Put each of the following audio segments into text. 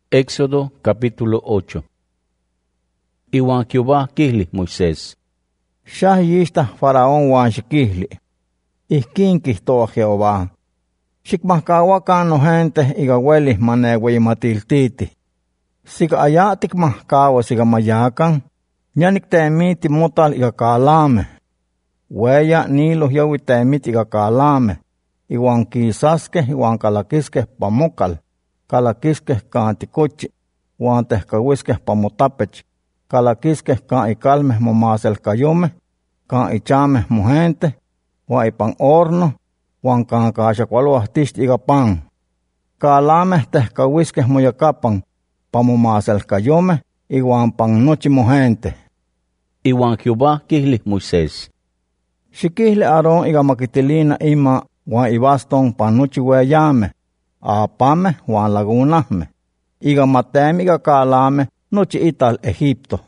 Éxodo capítulo 8. Iwan Jehová kihli Moisés. Xah yista faraón wan xikihli. Ihkin kihtoa Jehová. Xikmahkawakan nogente iga uelis maneueyimatiltiti. Siga aya tikmahkawa siga mayakan, ñanik temiti motal iga kalame. Weya Nilo yawi temiti iga kalame. Iwan kisaske iwan kalakiske pamokal. Kalakiskeh kan tikochi, wan tehkawiskeh pamotapech, kalakiskeh kan ikalmeh momaselkayomeh, kan ichameh mojente, wan ipan horno, wan kan kaxakualohtixti iga pan. Kalameh tehkawiskeh moyakapan, pamomaselkayomeh, iwan pan nochi mojente. Iwan Jehová kihli Moisés. Xikihli Aarón iga makitilina ima wan ibaston pan nochi weyameh, apameh wan lagunahmeh, iga matemi iga kalame nochi ital Egipto.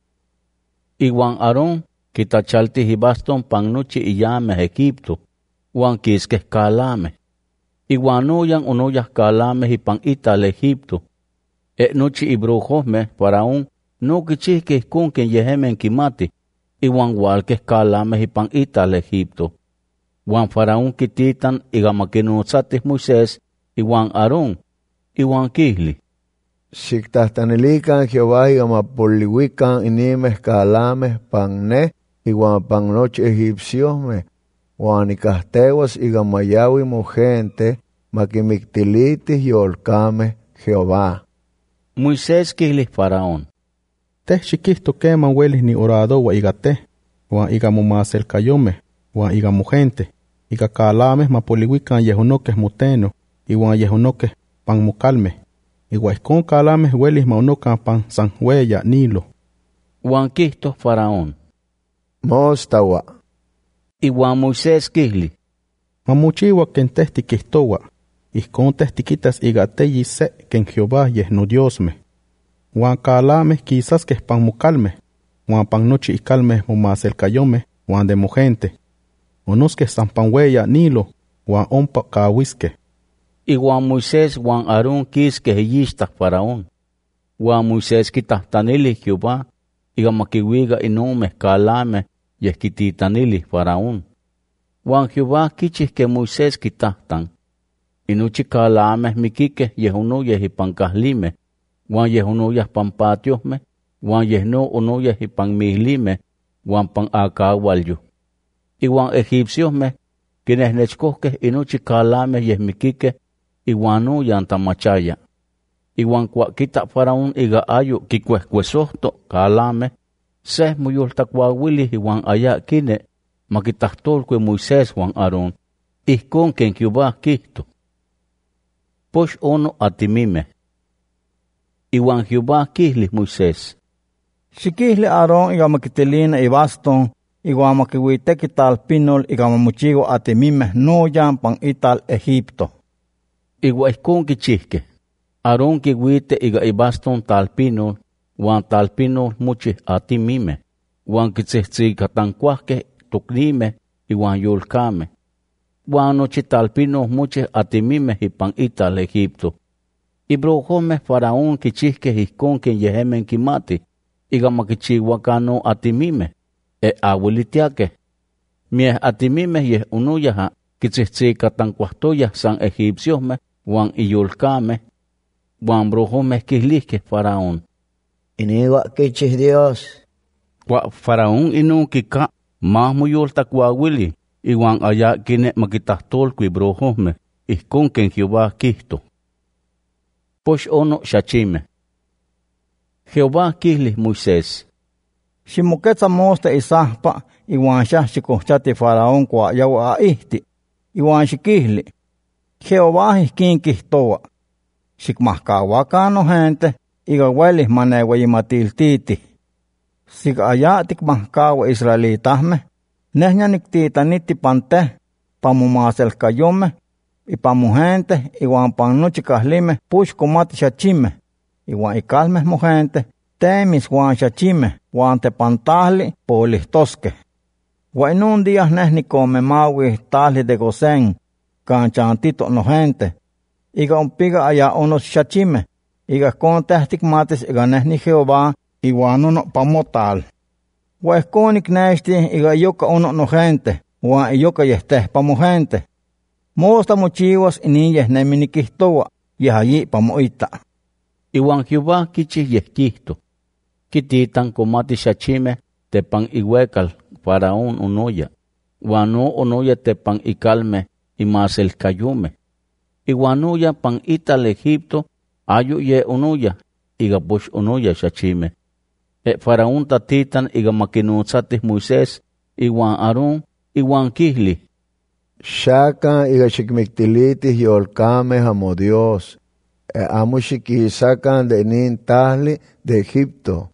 Iwan Aarón kitachaltih ibaston pan nochi iyameh Egipto, wan kiskeh kalameh. Iwan onoyah kalameh ipan ital Egipto. Nochi ibrujohmeh faraón no kichihkeh ihkon ken yehemen kimati, iwan walkeh kalameh ipan ital Egipto. Wan faraón kititan iga makinotzatih Moisés iwan Aarón, iwan kihli. Xiktahtanilikan Jehová iga mapoliuikan inimeh kalameh pan neh iwan pan nochi egipciomeh, wan nikahtewas iga mayawi mojente makimiktilitih yolkameh Jehová. Moisés kihli faraón. Teh xikihto keman uelis ni oradowa iga teh, wan iga momaselkayomeh, wan iga mojente, iga kalameh mapoliuikan yehonokeh moteno, iwan yehonokeh pan mokalmeh. Iwan ihkon kalameh uelis maonokan pan san weya Nilo. Wan kihto faraón. Mostawa. Iwan Moisés kihli. Mamochiwa ken teh tikihtowa, ihkon teh tikitas iga teyi se ken Jehová yeh nodiosmeh. Wan kalameh kisaskeh pan mokalmeh, wan pan nochi ikalmeh momaselkayomeh, wan de mojente. Onoskeh san pan weya Nilo, wan ompa kawiskeh. Iwan Moisés wan Aarón kiskeh iyixtah faraón. Wan Moisés kitahtanilih Jehová, iga makiuiga inomeh kalameh yeh kititanilih faraón. Wan Jehová kichih ke Moisés kitahtan. Inochi kalameh mikikeh yeh onoyeh ipan kahlimeh, wan yeh onoyah pan patiohmeh, wan yeh no onoyeh ipan mihlimeh, wan pan akawalyoh. Iwan egipciomeh kinehnechkohkeh inochi kalameh yeh mikikeh, iwan oyan tamachaya. Iwan kuakita faraón iga ayo kikuehkuesohto kalameh, seh moyoltakuawilih iwan aya kine makitahtolkui Moisés wan Aarón, ihkon ken Jehová kihto. Pox ono atimimeh. Iwan Jehová kihli Moisés. Xikihli Aarón iga makitilina ibaston, iwan makiuiteki talpinol iga mamochiwa atimimeh noyan pan ital Egipto. Iwa ihkon kichihkeh. Aarón kiuite iga ibaston talpinol, wan talpinol mochih atimimeh, wan kitzihtzikatankuahkeh toknimeh iwan yolkameh. Wan nochi talpinol mochih atimimeh ipan ital Egipto. Ibrujomeh faraón kichihkeh ihkon ken yehemen kimati, iga makichiwakan no atimimeh, awilitiakeh. Mieh atimimeh yeh onoyaha kitzihtzikatankuahtoyah san egipciomeh wan iyolkameh. Wan brujomeh kihlihkeh faraón. Iniwa kichih Dios. Faraón inon kika mah moyoltakuawili, iwan aya kine makitahtolkui brujomeh, ihkon ken Jehová kihto. Pox ono xachimeh. Jehová kihli Moisés. Ximoketza moste isahpa, iwan xah xikohchati faraón kuayawa aihti, iwan xikihli. Jehová ihkin kihtowa. Xikmahkawakan nogente, iga uelis maneueyimatiltiti. Siga aya tikmahkawa israelitahmeh, neh niktitaniti pan teh, pan momaselkayomeh, ipan mojente, iwan pan nochi kahlimeh pux komati xachimeh, iwan ikalmeh mojente, temis wan xachimeh, wan tepantahli polihtoskeh. Wan inon días neh nikomemawih tahli de Gosén, kan chantito nogente, iga ompiga aya onos xachimeh, iga con tehtik matis iga nehni Jehová, iguan uno pamotal. Huesconik nesti iga yoka uno no gente, huan yoka yesteh pamo gente. Mosta mochiwas iniyeh neminikihtowa, yahayi pamoita. Iwan Jehová kichih yehkihto. Kititan komati xachime tepan ihuekal Faraón unoya. Huan no onoya tepan ikalme imaselkayume. Iwan uya pan ital Egipto ayu ye unoya, iga push unoya xachime. Faraón tatitan iga makinutzatih Moisés, iwan Aarón, iwan kihli. Xakan iga xikmiktilitih yolkameh amo Dios. Amo xikisakan de nin tahli de Egipto.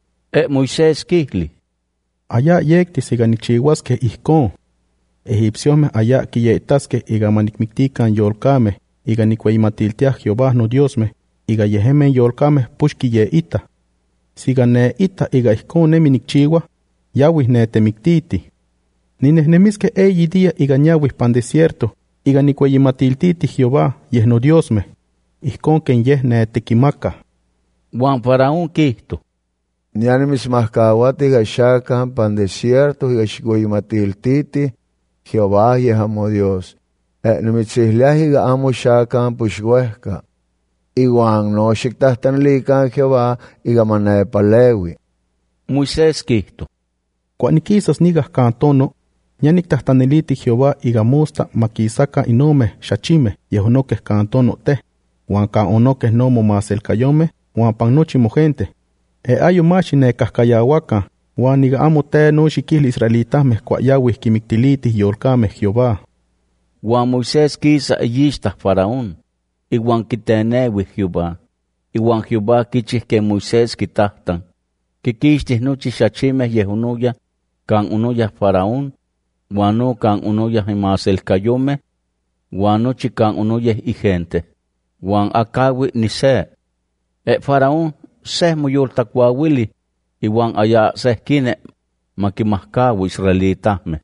Moisés kihli. Aya yektis iga nikchiuaskeh ihkon. Egipciomeh aya kiyetaskeh iga manikmiktikan yolkameh, iga nikueyimatiltiah Jehová no Diosmeh, iga yehemen yolkameh push kiyeita. Siga ne ita iga ihkon nemi nikchiua, yawih ne temiktiti. Ninehnemiskeh eyi día iga nyawih pan desierto, iga nikueyimatiltiti Jehová yeh no Diosmeh, ihkon ken yeh ne tekimaka. Juan Faraón kihto. Nianimismahkawati iga xakan pan desierto iga xikueyimatiltiti Jehová yeh amo Dios. Nimitzihliah iga amo xakan puxuehka. Iwan no xiktahtanilikan Jehová iga manepalewi. Moisés kihto. Kuanikisas nigah kantono, nyaniktahttaniliti Jehová iga mosta makisaka inomeh xachimeh yehonokeh kantono teh, huan kan onokeh no momaselkayomeh, huan pan nochi mogente. Ayo machi nekahkayahuakan, huan iga amo te no xikihli israelitameh kuayawih kimiktilitih yolkameh Jehová. Huan Moisés kisa eyixtah Faraón, iwan kitenewi Jehová. Iwan Jehová kichih ke Moisés kitahtan. Kikixtih nochi xachimeh yehonoya, kan unoyah Faraón, huan no kan unoyah imaselkayomeh, huan nochi kan unoyah igente, huan akawi ni se. Faraón seh moyoltakuawili, iwan aya seh kine makimahkawi israelitahmeh.